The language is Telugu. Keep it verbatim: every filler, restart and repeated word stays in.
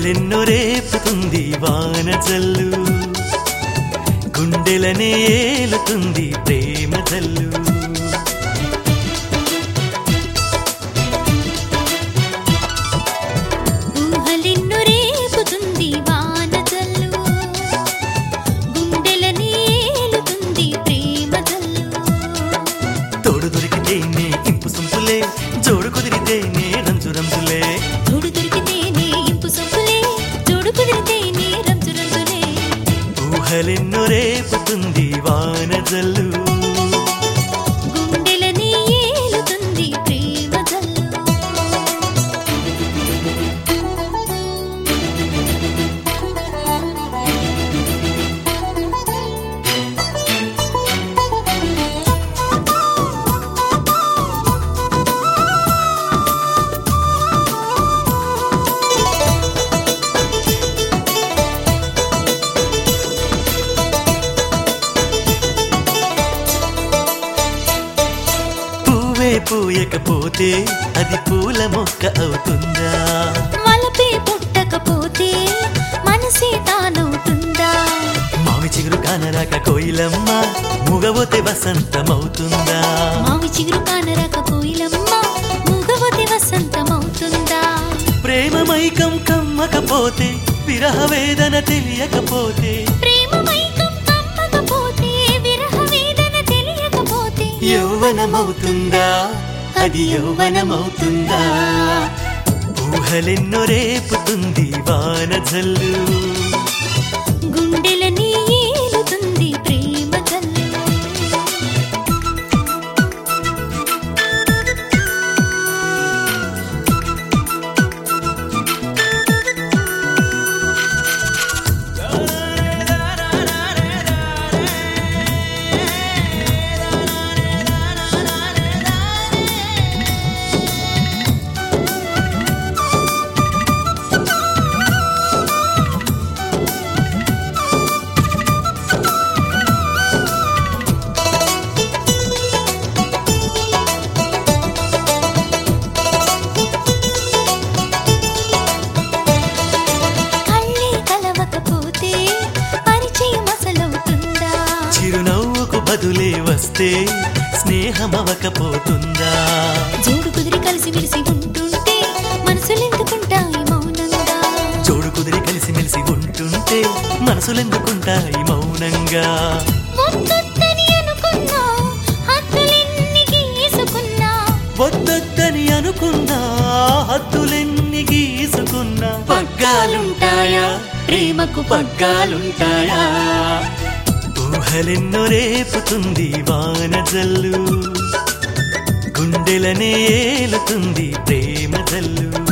ఊహలెన్నో రేపుతుంది వాన జల్లు, గుండెలనే ఏలుతుంది ప్రేమ జల్లు. ఊహలెన్నో రేపుతుంది వాన జల్లు, గుండెలనే ఏలుతుంది ప్రేమ జల్లు. తోడు దొరికితేనే ఇంపు సొంపులే, జోడు కుదిరితేనే రంజు రంజులే. తోడు దొరికితేనే ఇంపు సొంపులే, జోడు కుదిరితేనే రంజు రంజులే. ఊహలెన్నో రేపుతుంది వాన జల్లు, గుండెలనే ఏలుతుంది ప్రేమ జల్లు. పువ్వే పూయకపోతే అది పూల మొక్క అవుతుందా? వలపే పుట్టకపోతే మనసే తానవుతుందా? మావి చిగురు కానరాక కోయిలమ్మ ముగవోతే వసంతమవుతుందా? మావి చిగురు కానరాక కోయిలమ్మ మూగవతి వసంతమవుతుందా? ప్రేమ మైకం కమ్మకపోతే విరహ వేదన తెలియకపోతే, ప్రేమ మైకం కమ్మకపోతే విరహ వేదన తెలియకపోతే యౌవనమవుతుందా? అది యౌవనమవుతుందా? ఊహలెన్నో రేపుతుంది వాన జల్లు, గుండెలని ఏలుతుంది ప్రేమ జల్లు. కళ్ళే కలవకపోతే పరిచయం అసలవుతుందా? చిరునవ్వుకు బదులే వస్తే స్నేహమవకపోతుందా? జోడు కుదిరి కలిసి మెలిసి ఉంటుంటే మనసులెందుకుంటాయి మౌనంగా? జోడు కుదిరి కలిసి మెలిసి ఉంటుంటే మనసులెందుకుంటాయి మౌనంగా? వద్దొద్దని అనుకున్నా హద్దులెన్ని గీసుకున్నా, వద్దొద్దని అనుకున్నా హద్దులెన్ని గీసుకున్నా పగ్గాలుంటాయా? ప్రేమకు పగ్గాలుంటాయా? ఊహలెన్నో రేపుతుంది వాన జల్లు, గుండెలనే ఏలుతుంది ప్రేమ జల్లు.